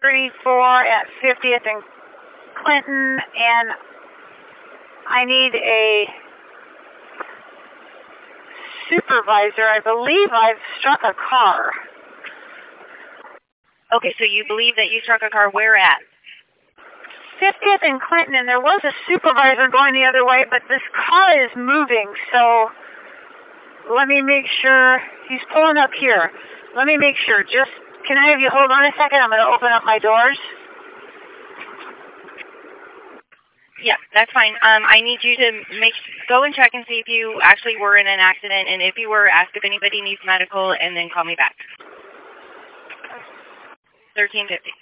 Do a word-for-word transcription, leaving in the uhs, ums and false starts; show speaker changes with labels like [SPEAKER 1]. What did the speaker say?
[SPEAKER 1] thirty-four at fiftieth and Clinton, and I need a supervisor. I believe I've struck a car.
[SPEAKER 2] Okay, so you believe that you struck a car where at?
[SPEAKER 1] fiftieth and Clinton, and there was a supervisor going the other way, but this car is moving, so let me make sure. He's pulling up here. Let me make sure. Just, can I have you hold on a second? I'm going to open up my doors.
[SPEAKER 2] Yeah, that's fine. Um, I need you to make go and check and see if you actually were in an accident, and if you were, ask if anybody needs medical, and then call me back. thirteen fifty.